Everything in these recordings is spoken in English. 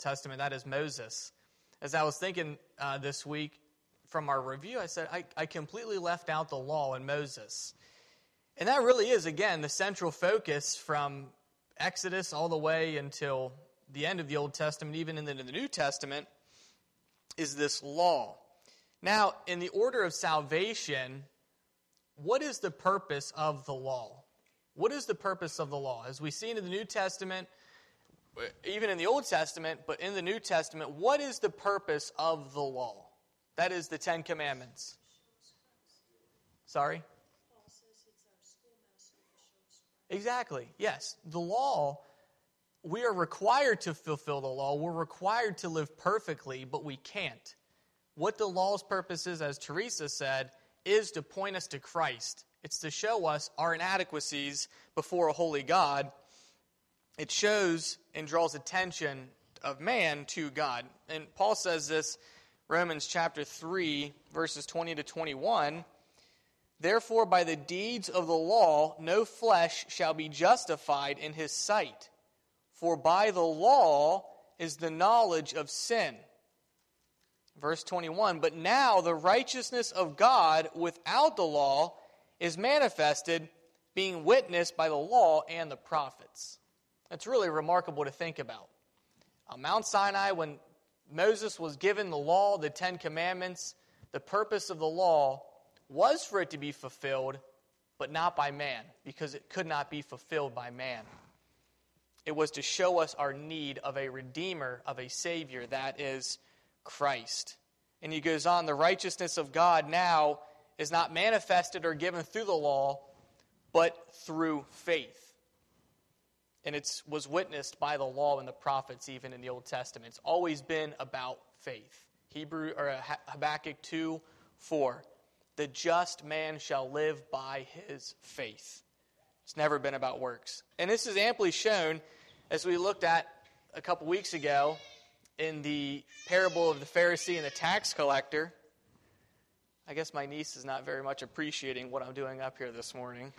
Testament, that is Moses. As I was thinking this week from our review, I said, I completely left out the law in Moses. And that really is, again, the central focus from Exodus all the way until the end of the Old Testament, even into the New Testament, is this law. Now, in the order of salvation, what is the purpose of the law? What is the purpose of the law? As we see in the New Testament, even in the Old Testament, but in the New Testament, what is the purpose of the law? That is the Ten Commandments. Sorry? Exactly, yes. The law, we are required to fulfill the law. We're required to live perfectly, but we can't. What the law's purpose is, as Teresa said, is to point us to Christ. It's to show us our inadequacies before a holy God. It shows and draws attention of man to God. And Paul says this, Romans chapter 3, verses 20 to 21, "Therefore by the deeds of the law no flesh shall be justified in his sight. For by the law is the knowledge of sin." Verse 21, "But now the righteousness of God without the law is manifested, being witnessed by the law and the prophets." That's really remarkable to think about. On Mount Sinai, when Moses was given the law, the Ten Commandments, the purpose of the law was for it to be fulfilled, but not by man, because it could not be fulfilled by man. It was to show us our need of a Redeemer, of a Savior, that is Christ. And he goes on, "The righteousness of God now is not manifested or given through the law, but through faith." And it was witnessed by the law and the prophets even in the Old Testament. It's always been about faith. Habakkuk 2:4, "The just man shall live by his faith." It's never been about works. And this is amply shown as we looked at a couple weeks ago in the parable of the Pharisee and the tax collector. I guess my niece is not very much appreciating what I'm doing up here this morning.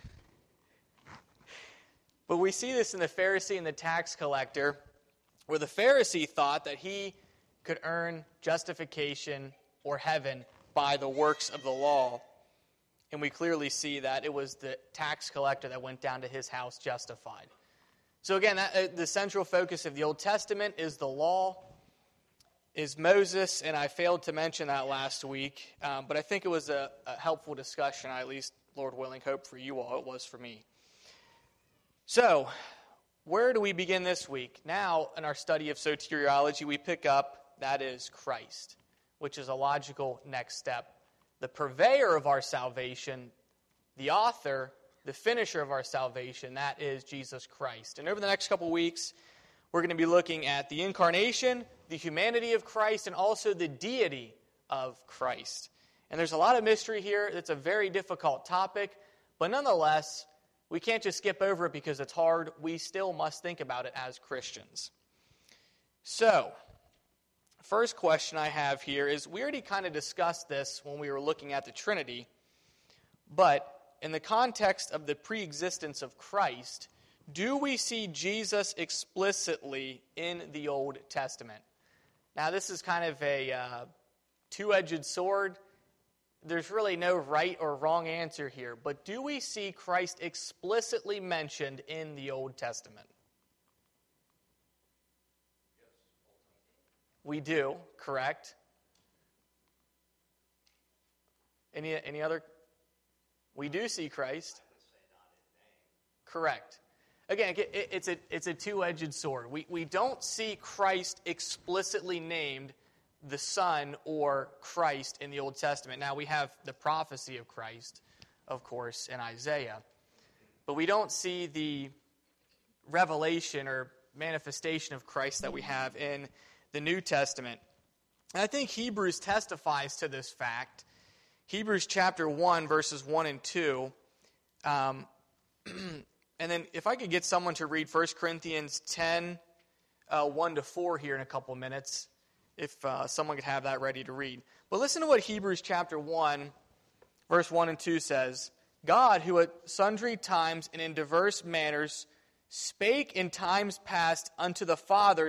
But we see this in the Pharisee and the tax collector, where the Pharisee thought that he could earn justification or heaven by the works of the law. And we clearly see that it was the tax collector that went down to his house justified. So again, the central focus of the Old Testament is the law, is Moses, and I failed to mention that last week. But I think it was a helpful discussion. I at least, Lord willing, hope for you all. It was for me. So, where do we begin this week? Now, in our study of soteriology, we pick up, that is, Christ, which is a logical next step. The purveyor of our salvation, the author, the finisher of our salvation, that is Jesus Christ. And over the next couple weeks, we're going to be looking at the incarnation, the humanity of Christ, and also the deity of Christ. And there's a lot of mystery here. It's a very difficult topic, but nonetheless, we can't just skip over it because it's hard. We still must think about it as Christians. So, first question I have here is, we already kind of discussed this when we were looking at the Trinity, but in the context of the preexistence of Christ, do we see Jesus explicitly in the Old Testament? Now, this is kind of a two-edged sword. There's really no right or wrong answer here, but do we see Christ explicitly mentioned in the Old Testament? We do, correct. Any other? We do see Christ. Correct. Again, it's a two-edged sword. We don't see Christ explicitly named the Son or Christ in the Old Testament. Now, we have the prophecy of Christ, of course, in Isaiah. But we don't see the revelation or manifestation of Christ that we have in the New Testament. And I think Hebrews testifies to this fact. Hebrews chapter 1, verses 1 and 2. And then if I could get someone to read 1 Corinthians 10, 1 to 4 here in a couple minutes, if someone could have that ready to read. But listen to what Hebrews chapter 1, verse 1 and 2 says. God, who at sundry times and in diverse manners spake in times past unto the fathers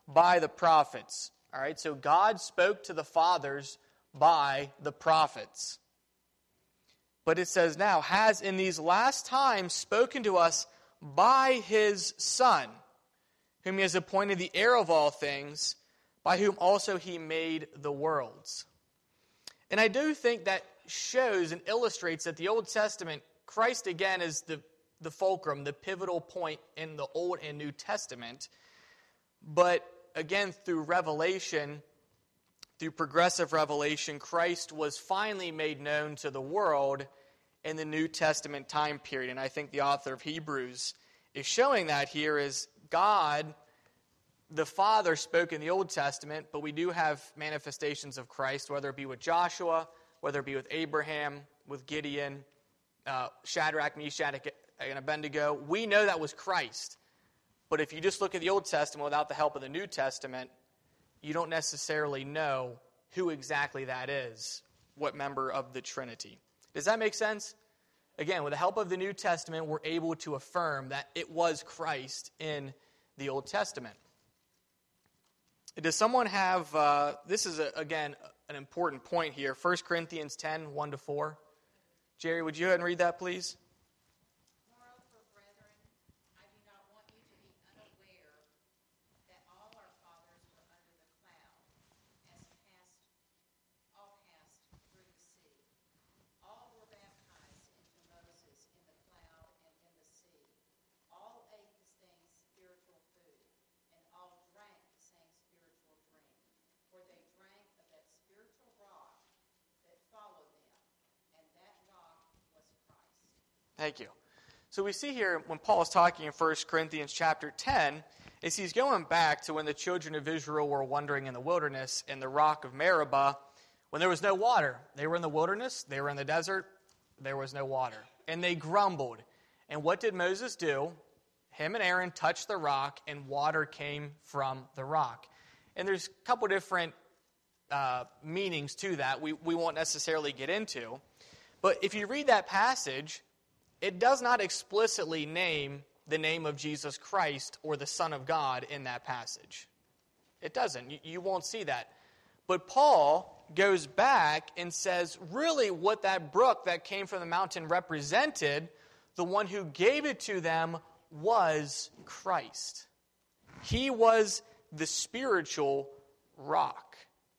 by the prophets. All right, so God spoke to the fathers by the prophets. But it says now, has in these last times spoken to us by his Son, whom he has appointed the heir of all things, by whom also he made the worlds. And I do think that shows and illustrates that the Old Testament, Christ again is the fulcrum, the pivotal point in the Old and New Testament. But again, through revelation, through progressive revelation, Christ was finally made known to the world in the New Testament time period. And I think the author of Hebrews is showing that here is God, the Father, spoke in the Old Testament, but we do have manifestations of Christ, whether it be with Joshua, whether it be with Abraham, with Gideon, Shadrach, Meshach, and Abednego. We know that was Christ. But if you just look at the Old Testament without the help of the New Testament, you don't necessarily know who exactly that is, what member of the Trinity. Does that make sense? Again, with the help of the New Testament, we're able to affirm that it was Christ in the Old Testament. Does someone have, this is, again, an important point here, 1 Corinthians 10, 1-4. Jerry, would you go ahead and read that, please? Thank you. So we see here when Paul is talking in 1 Corinthians chapter 10, is he's going back to when the children of Israel were wandering in the wilderness in the rock of Meribah when there was no water. They were in the wilderness, they were in the desert, there was no water. And they grumbled. And what did Moses do? Him and Aaron touched the rock and water came from the rock. And there's a couple different meanings to that we won't necessarily get into. But if you read that passage, it does not explicitly name the name of Jesus Christ or the Son of God in that passage. It doesn't. You won't see that. But Paul goes back and says, really what that brook that came from the mountain represented, the one who gave it to them was Christ. He was the spiritual rock.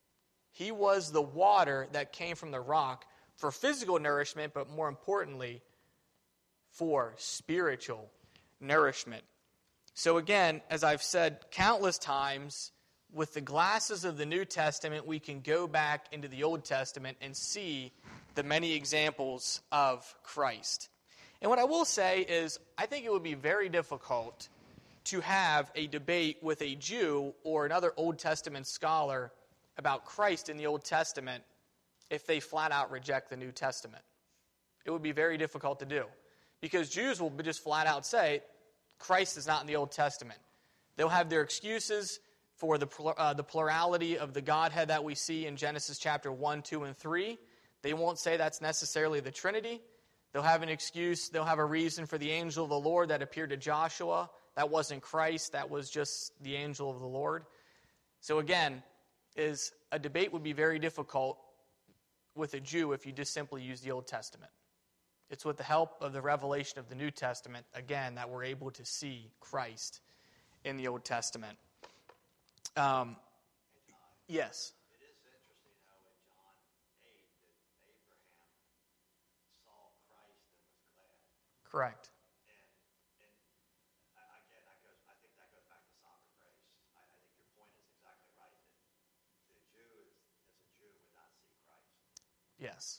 He was the water that came from the rock for physical nourishment, but more importantly, for spiritual nourishment. So again, as I've said countless times, with the glasses of the New Testament, we can go back into the Old Testament and see the many examples of Christ. And what I will say is, I think it would be very difficult to have a debate with a Jew or another Old Testament scholar about Christ in the Old Testament if they flat out reject the New Testament. It would be very difficult to do. Because Jews will just flat out say, Christ is not in the Old Testament. They'll have their excuses for the plurality of the Godhead that we see in Genesis chapter 1, 2, and 3. They won't say that's necessarily the Trinity. They'll have an excuse, they'll have a reason for the angel of the Lord that appeared to Joshua. That wasn't Christ, that was just the angel of the Lord. So again, a debate would be very difficult with a Jew if you just simply use the Old Testament. It's with the help of the revelation of the New Testament, again, that we're able to see Christ in the Old Testament. Yes? It is interesting how in John 8 that Abraham saw Christ and was glad. Correct. And again, I think that goes back to sovereign grace. I think your point is exactly right, that the Jew, as a Jew, would not see Christ. Yes.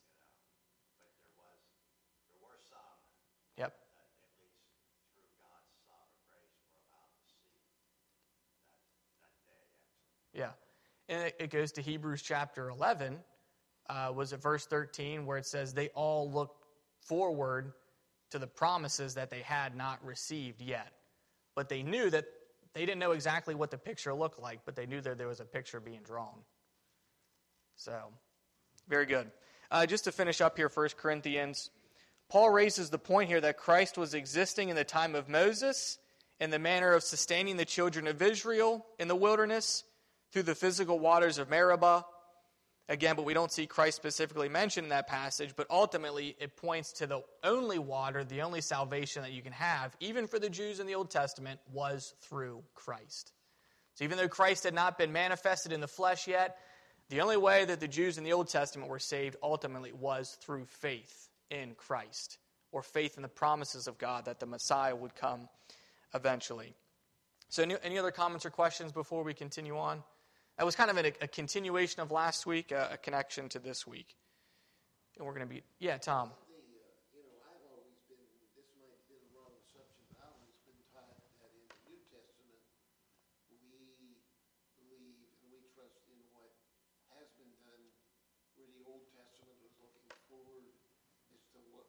Yep. That at least through God's sovereign grace were allowed to see that day, actually. Yeah. And it goes to Hebrews chapter 11, was it verse 13, where it says, they all looked forward to the promises that they had not received yet. But they knew that, they didn't know exactly what the picture looked like, but they knew that there was a picture being drawn. So, very good. Just to finish up here, 1 Corinthians, Paul raises the point here that Christ was existing in the time of Moses in the manner of sustaining the children of Israel in the wilderness through the physical waters of Meribah. Again, but we don't see Christ specifically mentioned in that passage, but ultimately it points to the only water, the only salvation that you can have, even for the Jews in the Old Testament, was through Christ. So even though Christ had not been manifested in the flesh yet, the only way that the Jews in the Old Testament were saved ultimately was through faith in Christ, or faith in the promises of God that the Messiah would come eventually. So any other comments or questions before we continue on? That was kind of a continuation of last week, a connection to this week. And we're going to be, yeah, Tom. I've always been, this might be the wrong assumption, but I've always been taught that in the New Testament, we believe and we trust in what has been done, where the Old Testament was looking forward as to what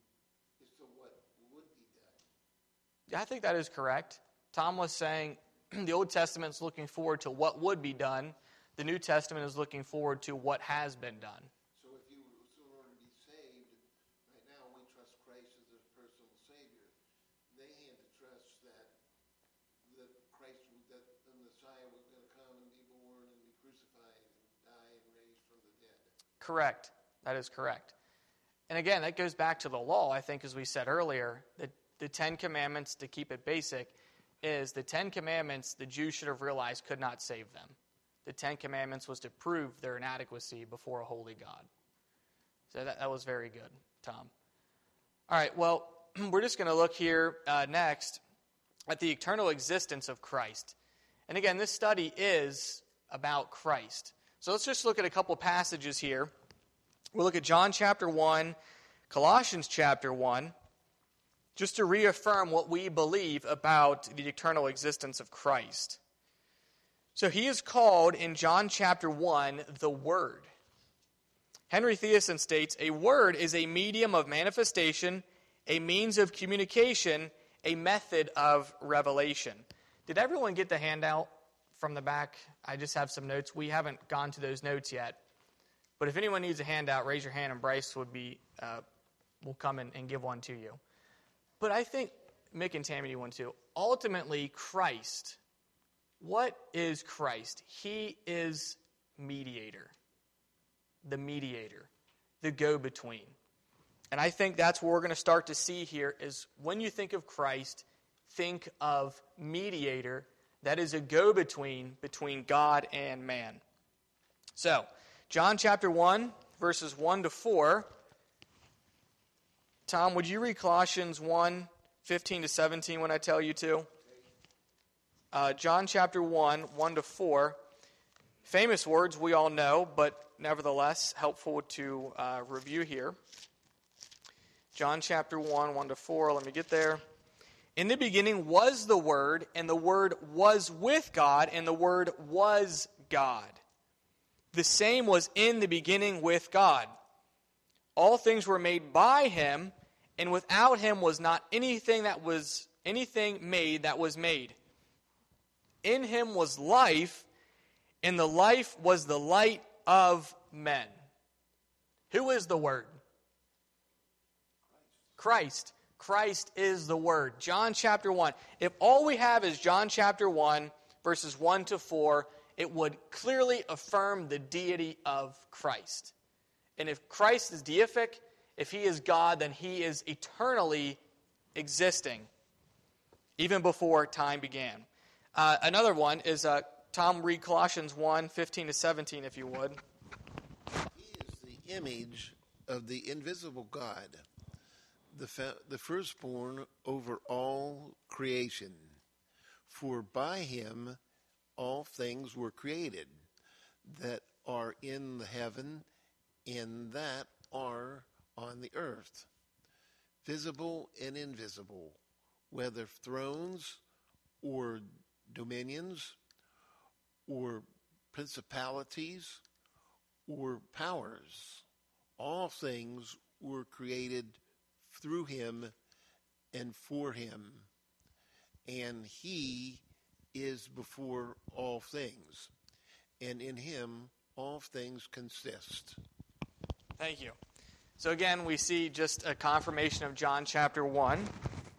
would be done. Yeah, I think that is correct. Tom was saying the Old Testament is looking forward to what would be done. The New Testament is looking forward to what has been done. So in order to be saved, right now we trust Christ as their personal Savior. They had to trust that the Messiah was going to come and be born and be crucified and die and raised from the dead. Correct. That is correct. And again, that goes back to the law, I think, as we said earlier, that the Ten Commandments, to keep it basic, is the Ten Commandments the Jews should have realized could not save them. The Ten Commandments was to prove their inadequacy before a holy God. So that was very good, Tom. All right, well, we're just going to look here next at the eternal existence of Christ. And again, this study is about Christ. So let's just look at a couple passages here. We'll look at John chapter 1, Colossians chapter 1, just to reaffirm what we believe about the eternal existence of Christ. So he is called in John chapter 1 the Word. Henry Thiessen states, a word is a medium of manifestation, a means of communication, a method of revelation. Did everyone get the handout from the back? I just have some notes. We haven't gone to those notes yet. But if anyone needs a handout, raise your hand and Bryce will come and give one to you. But I think Mick and Tammy need one too. Ultimately, Christ. What is Christ? He is mediator. The mediator. The go-between. And I think that's what we're going to start to see here is when you think of Christ, think of mediator. That is a go-between between God and man. So, John chapter 1, verses 1 to 4. Tom, would you read Colossians 1, 15 to 17 when I tell you to? John chapter 1, 1 to 4. Famous words we all know, but nevertheless helpful to review here. John chapter 1, 1 to 4. Let me get there. In the beginning was the Word, and the Word was with God, and the Word was God. The same was in the beginning with God. All things were made by him, and without him was not anything made that was made. In him was life, and the life was the light of men. Who is the Word? Christ. Christ is the Word. John chapter 1. If all we have is John chapter 1, verses 1 to 4, it would clearly affirm the deity of Christ. And if Christ is deific, if he is God, then he is eternally existing, even before time began. Another one is, Tom, read Colossians 1, 15 to 17, if you would. He is the image of the invisible God, the firstborn over all creation. For by him all things were created, that are in the heaven and that are on the earth, visible and invisible, whether thrones or dominions or principalities or powers. All things were created through him and for him, and he is before all things, and in him all things consist. Thank you. So again, we see just a confirmation of John chapter 1.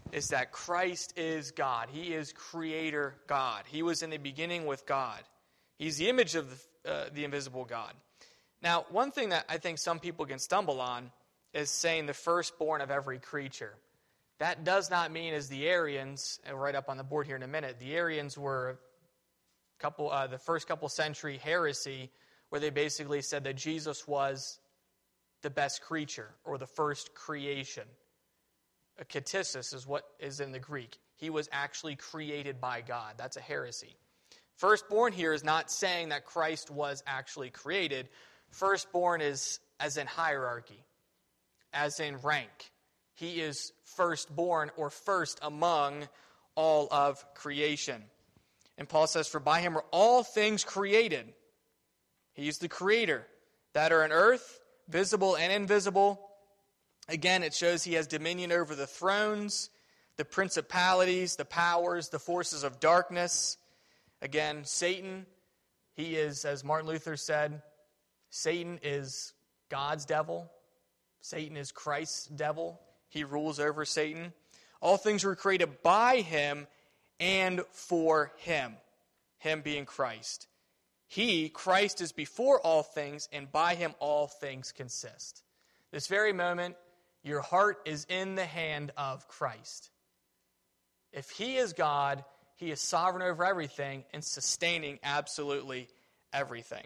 is that Christ is God. He is Creator God. He was in the beginning with God. He's the image of the invisible God. Now, one thing that I think some people can stumble on is saying the firstborn of every creature. That does not mean, as the Arians, and right up on the board here in a minute, the Arians were the first couple century heresy where they basically said that Jesus was the best creature or the first creation. A ktisis is what is in the Greek. He was actually created by God. That's a heresy. Firstborn here is not saying that Christ was actually created. Firstborn is as in hierarchy, as in rank. He is firstborn or first among all of creation. And Paul says, for by him are all things created. He's the creator that are in earth, visible and invisible. Again, it shows he has dominion over the thrones, the principalities, the powers, the forces of darkness. Again, Satan, he is, as Martin Luther said, Satan is God's devil. Satan is Christ's devil. He rules over Satan. All things were created by him and for him, him being Christ. He, Christ, is before all things, and by him all things consist. This very moment, your heart is in the hand of Christ. If he is God, he is sovereign over everything and sustaining absolutely everything.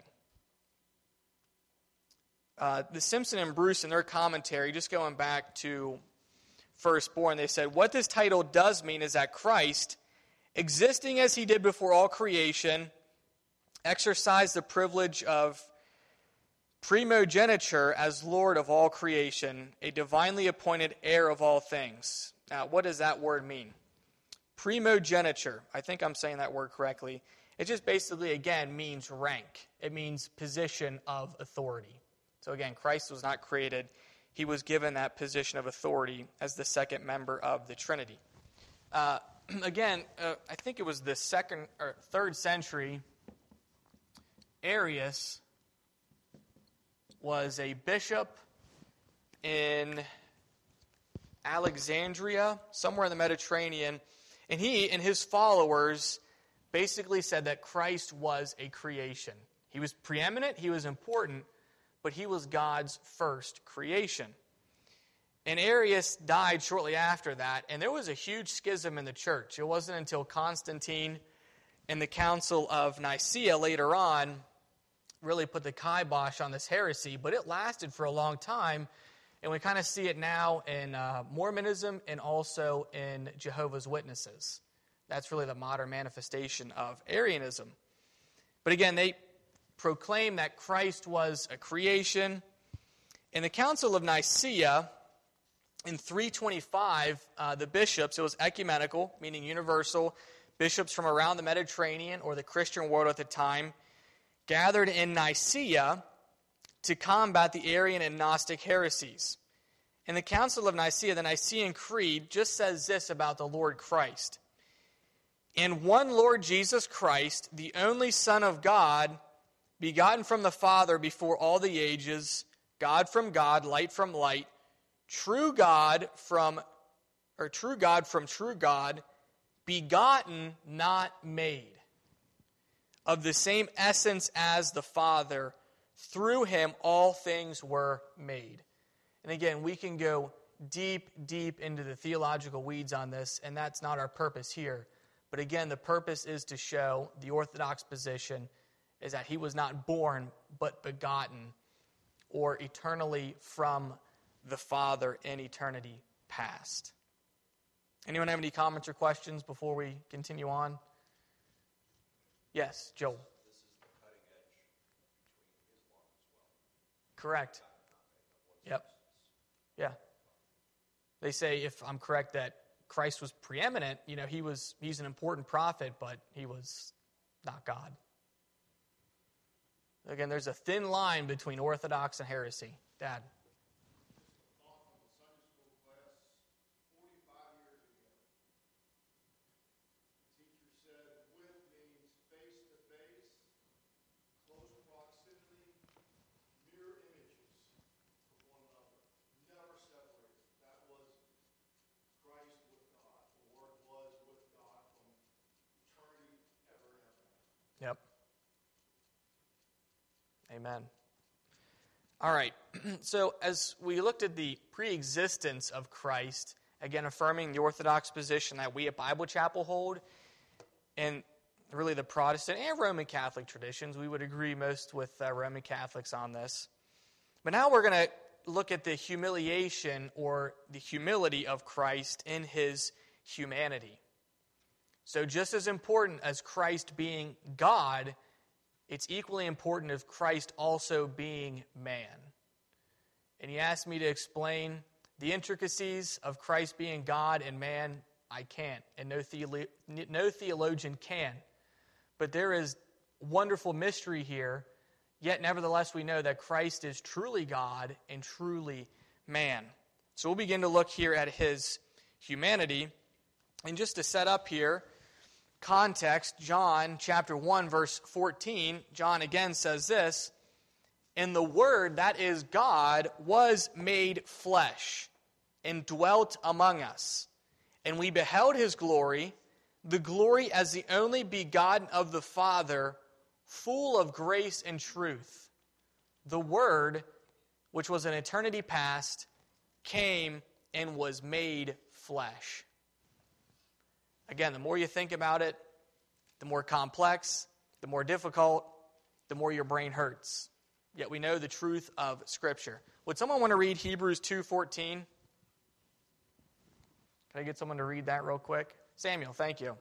The Simpson and Bruce, in their commentary, just going back to firstborn, they said, what this title does mean is that Christ, existing as he did before all creation, exercised the privilege of primogeniture as Lord of all creation, a divinely appointed heir of all things. Now, what does that word mean? Primogeniture. I think I'm saying that word correctly. It just basically, again, means rank. It means position of authority. So again, Christ was not created. He was given that position of authority as the second member of the Trinity. I think it was the 2nd or 3rd century. Arius was a bishop in Alexandria, somewhere in the Mediterranean, and he and his followers basically said that Christ was a creation. He was preeminent, he was important, but he was God's first creation. And Arius died shortly after that, and there was a huge schism in the church. It wasn't until Constantine and the Council of Nicaea later on really put the kibosh on this heresy, but it lasted for a long time, and we kind of see it now in Mormonism and also in Jehovah's Witnesses. That's really the modern manifestation of Arianism. But again, they proclaim that Christ was a creation. In the Council of Nicaea, in 325, the bishops, it was ecumenical, meaning universal, bishops from around the Mediterranean or the Christian world at the time, gathered in Nicaea to combat the Arian and Gnostic heresies. In the Council of Nicaea, the Nicene Creed just says this about the Lord Christ. In one Lord Jesus Christ, the only Son of God, begotten from the Father before all the ages, God from God, light from light, true God from true God, begotten, not made, of the same essence as the Father. Through him all things were made. And again, we can go deep, deep into the theological weeds on this, and that's not our purpose here. But again, the purpose is to show the Orthodox position is that he was not born, but begotten, or eternally from the Father in eternity past. Anyone have any comments or questions before we continue on? Yes, Joel. This is the cutting edge between Islam as well. Correct. Yep. Yeah. They say, if I'm correct, that Christ was preeminent. You know, he's an important prophet, but he was not God. Again, there's a thin line between Orthodox and heresy. Dad. Yep. Amen. All right. So as we looked at the pre-existence of Christ, again affirming the Orthodox position that we at Bible Chapel hold, and really the Protestant and Roman Catholic traditions, we would agree most with Roman Catholics on this. But now we're going to look at the humiliation or the humility of Christ in his humanity. So just as important as Christ being God, it's equally important of Christ also being man. And he asked me to explain the intricacies of Christ being God and man. I can't, and no theologian can. But there is wonderful mystery here, yet nevertheless we know that Christ is truly God and truly man. So we'll begin to look here at his humanity. And just to set up here, context, John chapter 1, verse 14, John again says this, "And the Word, that is God, was made flesh and dwelt among us. And we beheld his glory, the glory as the only begotten of the Father, full of grace and truth. The Word, which was in eternity past, came and was made flesh." Again, the more you think about it, the more complex, the more difficult, the more your brain hurts. Yet we know the truth of Scripture. Would someone want to read Hebrews 2:14? Can I get someone to read that real quick? Samuel, thank you.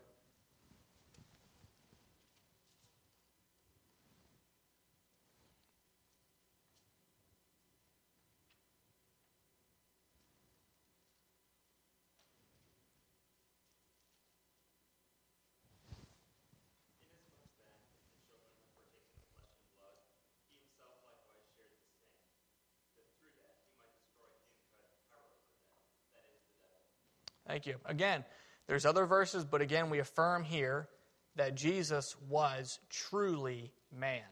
Thank you. Again, there's other verses, but again, we affirm here that Jesus was truly man.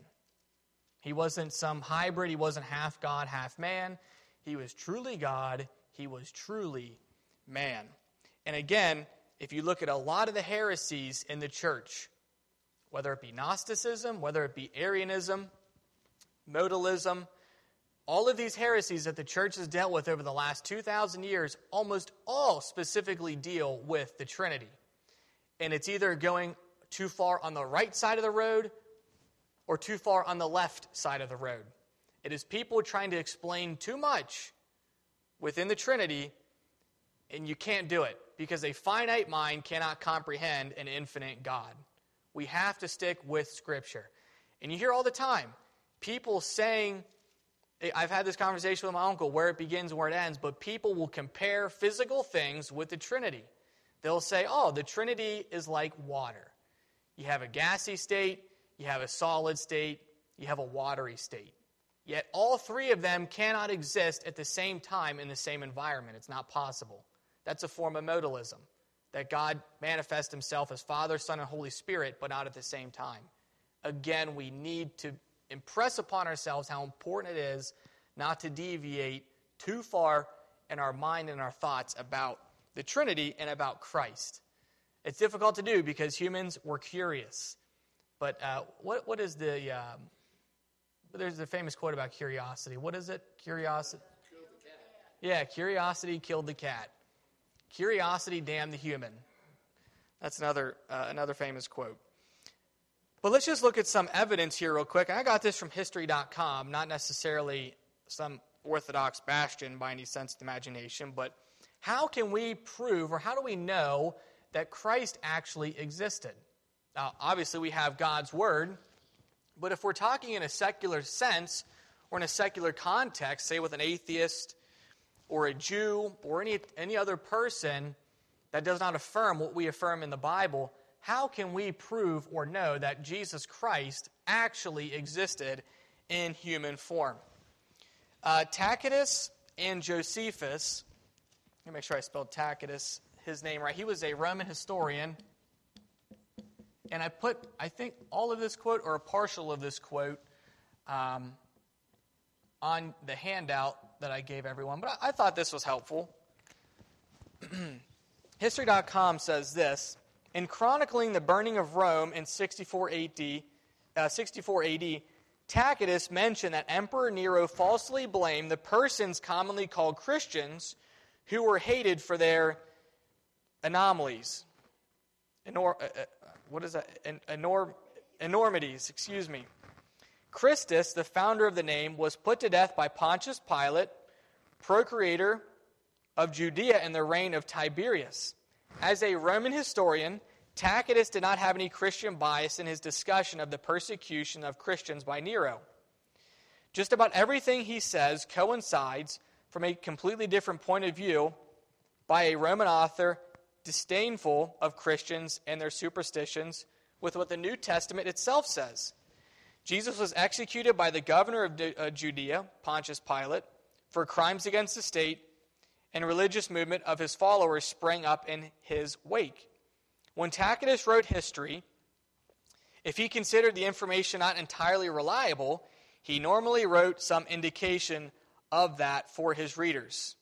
He wasn't some hybrid. He wasn't half God, half man. He was truly God. He was truly man. And again, if you look at a lot of the heresies in the church, whether it be Gnosticism, whether it be Arianism, modalism, all of these heresies that the church has dealt with over the last 2,000 years, almost all specifically deal with the Trinity. And it's either going too far on the right side of the road or too far on the left side of the road. It is people trying to explain too much within the Trinity, and you can't do it because a finite mind cannot comprehend an infinite God. We have to stick with Scripture. And you hear all the time people saying, I've had this conversation with my uncle where it begins and where it ends, but people will compare physical things with the Trinity. They'll say, oh, the Trinity is like water. You have a gassy state, you have a solid state, you have a watery state. Yet all three of them cannot exist at the same time in the same environment. It's not possible. That's a form of modalism, that God manifests himself as Father, Son, and Holy Spirit, but not at the same time. Again, we need to impress upon ourselves how important it is not to deviate too far in our mind and our thoughts about the Trinity and about Christ. It's difficult to do because humans were curious. But what is the... there's a famous quote about curiosity. What is it? Curiosity? Killed the cat. Yeah, curiosity killed the cat. Curiosity damned the human. That's another famous quote. But let's just look at some evidence here real quick. And I got this from History.com, not necessarily some Orthodox bastion by any sense of the imagination, but how can we prove or how do we know that Christ actually existed? Now, obviously we have God's Word, but if we're talking in a secular sense or in a secular context, say with an atheist or a Jew or any other person that does not affirm what we affirm in the Bible, how can we prove or know that Jesus Christ actually existed in human form? Tacitus and Josephus, let me make sure I spelled Tacitus, his name right. He was a Roman historian. And I put, I think, all of this quote or a partial of this quote on the handout that I gave everyone. But I thought this was helpful. History.com says this: in chronicling the burning of Rome in 64 AD, 64 AD, Tacitus mentioned that Emperor Nero falsely blamed the persons commonly called Christians who were hated for their anomalies. Enormities, excuse me. Christus, the founder of the name, was put to death by Pontius Pilate, procurator of Judea in the reign of Tiberius. As a Roman historian, Tacitus did not have any Christian bias in his discussion of the persecution of Christians by Nero. Just about everything he says coincides from a completely different point of view by a Roman author disdainful of Christians and their superstitions with what the New Testament itself says. Jesus was executed by the governor of Judea, Pontius Pilate, for crimes against the state, and a religious movement of his followers sprang up in his wake. When Tacitus wrote history, if he considered the information not entirely reliable, he normally wrote some indication of that for his readers.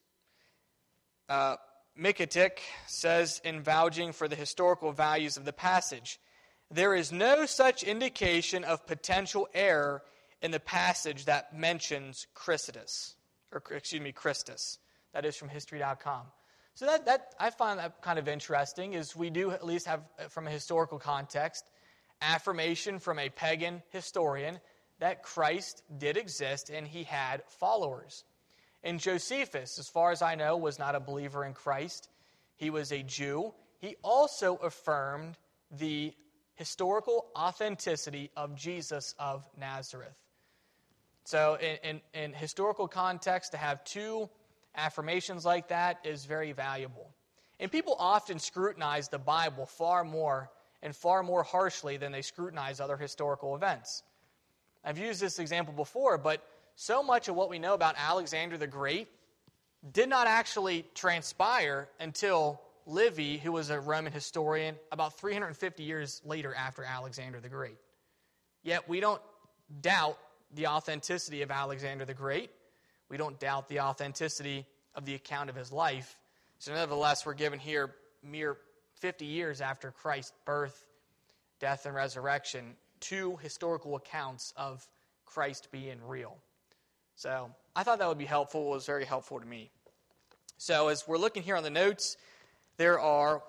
Mikotic says in vouching for the historical values of the passage, there is no such indication of potential error in the passage that mentions Christus. That is from History.com. So that I find that kind of interesting, is we do at least have, from a historical context, affirmation from a pagan historian that Christ did exist and he had followers. And Josephus, as far as I know, was not a believer in Christ. He was a Jew. He also affirmed the historical authenticity of Jesus of Nazareth. So in historical context, to have two affirmations like that is very valuable. And people often scrutinize the Bible far more harshly than they scrutinize other historical events. I've used this example before, but so much of what we know about Alexander the Great did not actually transpire until Livy, who was a Roman historian, about 350 years later after Alexander the Great. Yet we don't doubt the authenticity of Alexander the Great. We don't doubt the authenticity of the account of his life. So nevertheless, we're given here mere 50 years after Christ's birth, death, and resurrection, two historical accounts of Christ being real. So I thought that would be helpful. It was very helpful to me. So as we're looking here on the notes, there are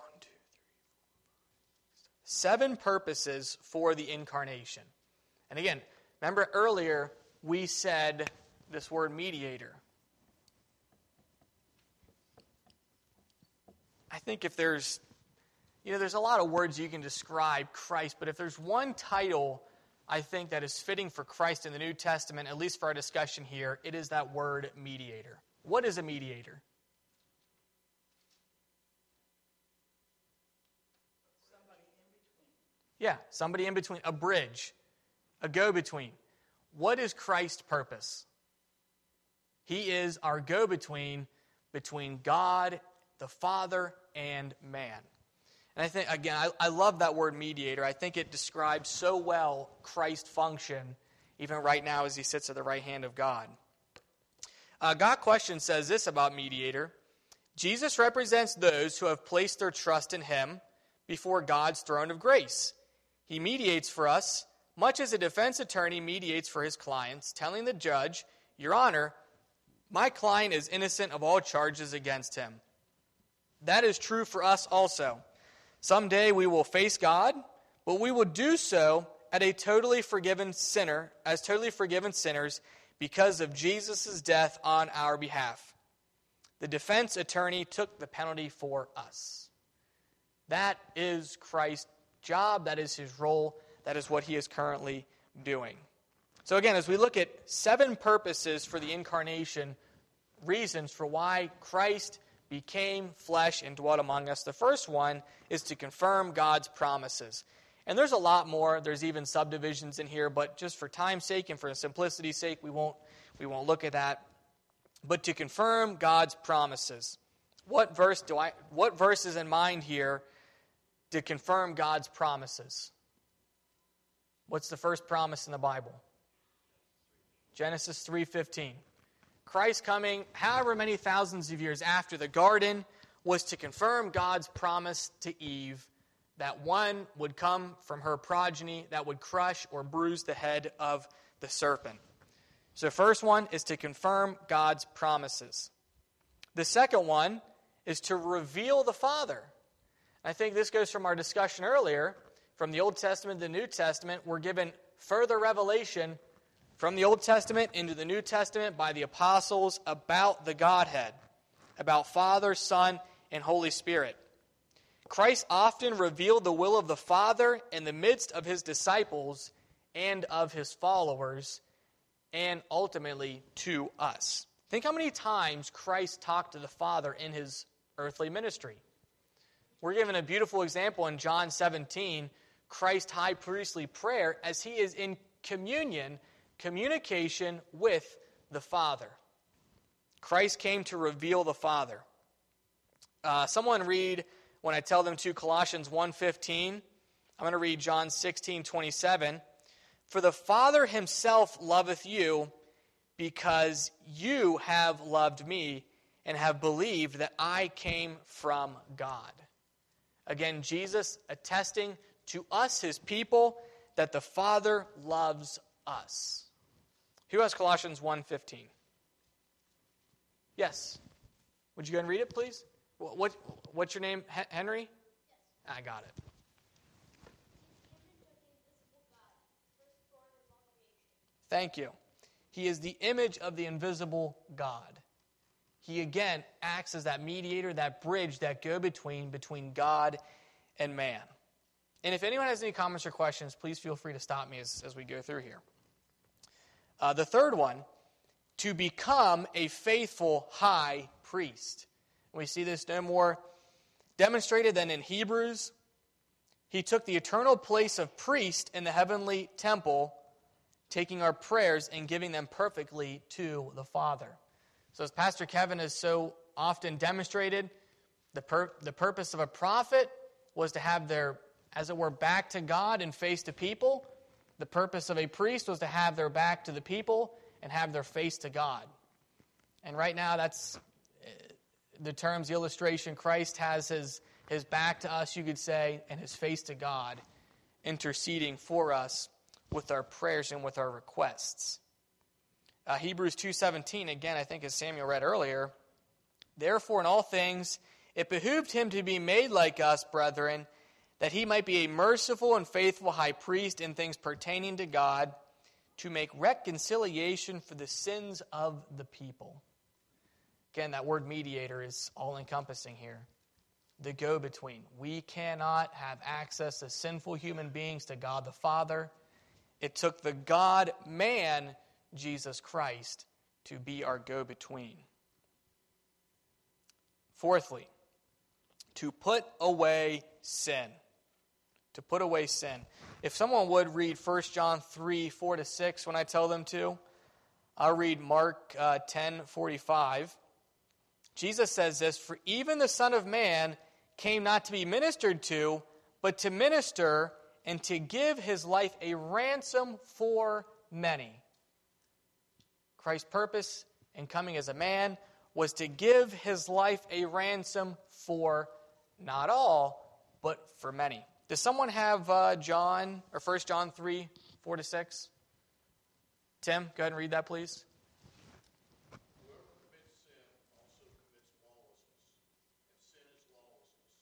7 purposes for the incarnation. And again, remember earlier we said this word mediator. I think if there's a lot of words you can describe Christ, but if there's one title I think that is fitting for Christ in the New Testament, at least for our discussion here, it is that word mediator. What is a mediator? Somebody in between. Yeah, somebody in between, a bridge, a go-between. What is Christ's purpose? He is our go-between between God, the Father, and man. And I think, again, I love that word mediator. I think it describes so well Christ's function, even right now as he sits at the right hand of God. God Question says this about mediator. Jesus represents those who have placed their trust in him before God's throne of grace. He mediates for us, much as a defense attorney mediates for his clients, telling the judge, Your Honor, my client is innocent of all charges against him. That is true for us also. Someday we will face God, but we will do so as totally forgiven sinners because of Jesus' death on our behalf. The defense attorney took the penalty for us. That is Christ's job. That is his role. That is what he is currently doing. So again, as we look at 7 purposes for the incarnation, reasons for why Christ became flesh and dwelt among us, the first one is to confirm God's promises. And there's a lot more. There's even subdivisions in here, but just for time's sake and for simplicity's sake, we won't look at that. But to confirm God's promises. What verse is in mind here to confirm God's promises? What's the first promise in the Bible? Genesis 3:15. Christ coming however many thousands of years after the garden was to confirm God's promise to Eve that one would come from her progeny that would crush or bruise the head of the serpent. So the first one is to confirm God's promises. The second one is to reveal the Father. I think this goes from our discussion earlier. From the Old Testament to the New Testament, we're given further revelation from the Old Testament into the New Testament by the apostles about the Godhead, about Father, Son, and Holy Spirit. Christ often revealed the will of the Father in the midst of his disciples and of his followers, and ultimately to us. Think how many times Christ talked to the Father in his earthly ministry. We're given a beautiful example in John 17, Christ's high priestly prayer, as he is in communication with the Father. Christ came to reveal the Father. Someone read, when I tell them to, Colossians 1:15. I'm going to read John 16:27. For the Father himself loveth you, because you have loved me and have believed that I came from God. Again, Jesus attesting to us, his people, that the Father loves us. Who has Colossians 1:15? Yes. Would you go and read it, please? What's your name? Henry? Yes. I got it. Thank you. He is the image of the invisible God. He, again, acts as that mediator, that bridge, that go-between between God and man. And if anyone has any comments or questions, please feel free to stop me as we go through here. The third one, to become a faithful high priest. We see this no more demonstrated than in Hebrews. He took the eternal place of priest in the heavenly temple, taking our prayers and giving them perfectly to the Father. So as Pastor Kevin has so often demonstrated, the purpose of a prophet was to have their, as it were, back to God and face to people. The purpose of a priest was to have their back to the people and have their face to God. And right now, that's the terms, the illustration. Christ has his back to us, you could say, and his face to God, interceding for us with our prayers and with our requests. Hebrews 2:17, again, I think as Samuel read earlier, therefore in all things it behooved him to be made like us, brethren, that he might be a merciful and faithful high priest in things pertaining to God, to make reconciliation for the sins of the people. Again, that word mediator is all-encompassing here. The go-between. We cannot have access as sinful human beings to God the Father. It took the God-man, Jesus Christ, to be our go-between. Fourthly, to put away sin. To put away sin. If someone would read 1 John 3:4-6 when I tell them to, I'll read Mark 10:45. Jesus says this, for even the Son of Man came not to be ministered to, but to minister and to give his life a ransom for many. Christ's purpose in coming as a man was to give his life a ransom for not all, but for many. Does someone have 1 John 3:4-6? Tim, go ahead and read that, please. Whoever commits sin also commits lawlessness, and sin is lawlessness.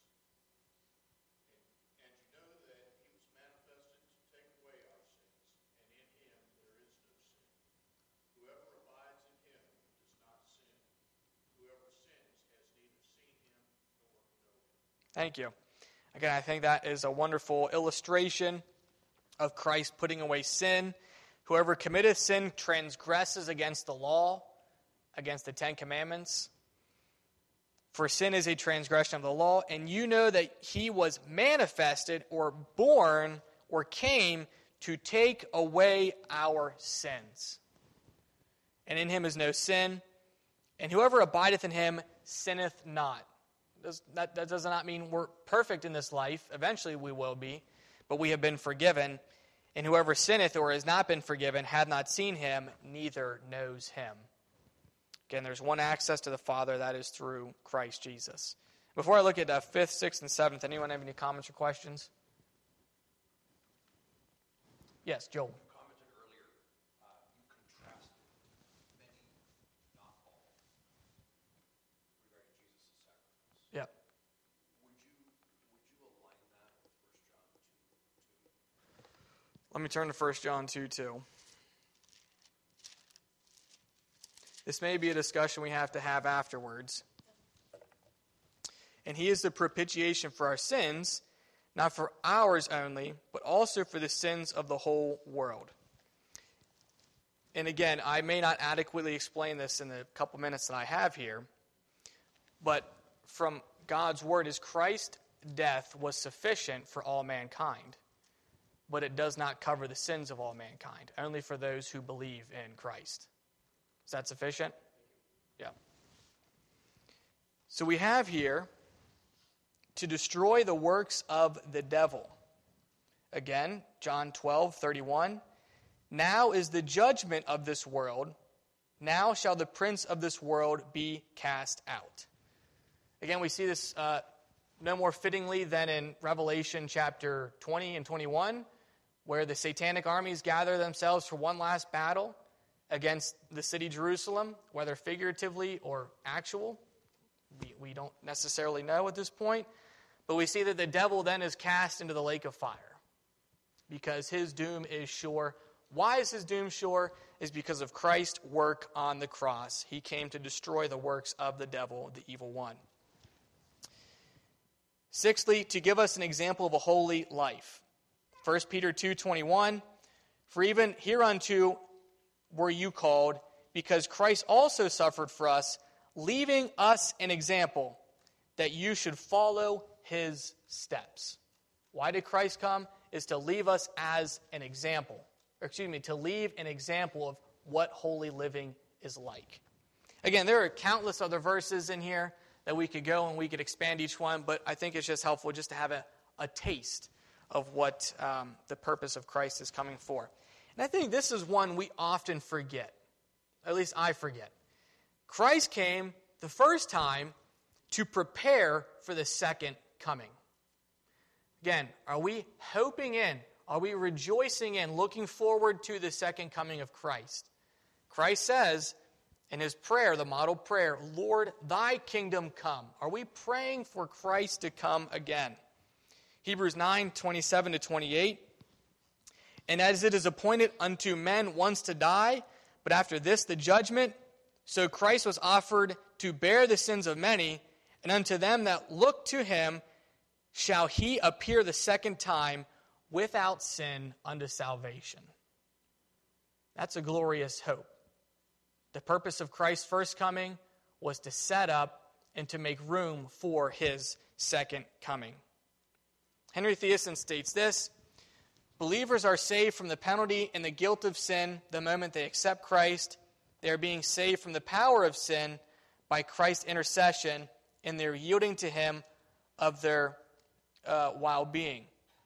And you know that he was manifested to take away our sins, and in him there is no sin. Whoever abides in him does not sin. Whoever sins has neither seen him nor known him. Thank you. Again, I think that is a wonderful illustration of Christ putting away sin. Whoever committeth sin transgresses against the law, against the Ten Commandments. For sin is a transgression of the law, and you know that he was manifested or born or came to take away our sins. And in him is no sin, and whoever abideth in him sinneth not. That does not mean we're perfect in this life. Eventually we will be, but we have been forgiven. And whoever sinneth or has not been forgiven hath not seen him, neither knows him. Again, there's one access to the Father, that is through Christ Jesus. Before I look at 5th, 6th, and 7th, anyone have any comments or questions? Yes, Joel. You commented earlier, you contrasted many, not all, regarding Jesus' sacrifice. Yeah. Would you align that with 1 John 2:2? Let me turn to 1 John 2:2. This may be a discussion we have to have afterwards. And he is the propitiation for our sins, not for ours only, but also for the sins of the whole world. And again, I may not adequately explain this in the couple minutes that I have here, but from God's word is Christ's death was sufficient for all mankind, but it does not cover the sins of all mankind, only for those who believe in Christ. Is that sufficient? Yeah. So we have here to destroy the works of the devil. Again, John 12:31. Now is the judgment of this world. Now shall the prince of this world be cast out. Again, we see this no more fittingly than in Revelation chapter 20 and 21, where the satanic armies gather themselves for one last battle against the city Jerusalem, whether figuratively or actual. We don't necessarily know at this point. But we see that the devil then is cast into the lake of fire because his doom is sure. Why is his doom sure? Is because of Christ's work on the cross. He came to destroy the works of the devil, the evil one. Sixthly, to give us an example of a holy life. 1 Peter 2:21, for even hereunto were you called, because Christ also suffered for us, leaving us an example, that you should follow his steps. Why did Christ come? Is to leave us as an example. To leave an example of what holy living is like. Again, there are countless other verses in here that we could go and we could expand each one, but I think it's just helpful just to have a taste of what the purpose of Christ is coming for. And I think this is one we often forget. At least I forget. Christ came the first time to prepare for the second coming. Again, are we hoping in? Are we rejoicing in, looking forward to the second coming of Christ? Christ says in his prayer, the model prayer, Lord, thy kingdom come. Are we praying for Christ to come again? Hebrews 9:27-28. And as it is appointed unto men once to die, but after this the judgment, so Christ was offered to bear the sins of many, and unto them that look to him shall he appear the second time without sin unto salvation. That's a glorious hope. The purpose of Christ's first coming was to set up and to make room for his second coming. Henry Thiessen states this: believers are saved from the penalty and the guilt of sin the moment they accept Christ. They are being saved from the power of sin by Christ's intercession and their yielding to him of their while being.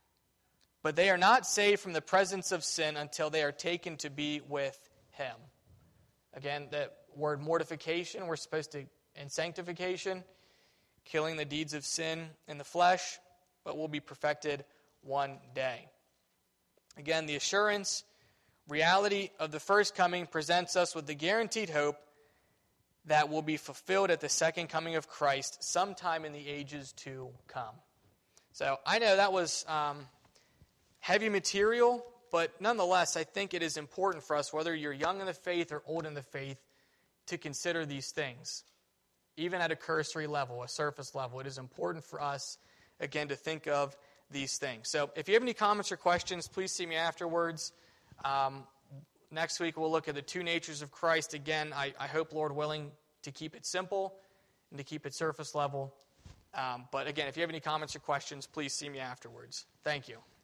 But they are not saved from the presence of sin until they are taken to be with him. Again, that word mortification, we're supposed to, and sanctification, killing the deeds of sin in the flesh, but will be perfected one day. Again, the assurance, reality of the first coming presents us with the guaranteed hope that will be fulfilled at the second coming of Christ sometime in the ages to come. So I know that was heavy material, but nonetheless, I think it is important for us, whether you're young in the faith or old in the faith, to consider these things. Even at a cursory level, a surface level, it is important for us, again, to think of these things. So if you have any comments or questions, please see me afterwards. Next week, we'll look at the two natures of Christ. Again, I hope, Lord willing, to keep it simple and to keep it surface level. But again, if you have any comments or questions, please see me afterwards. Thank you.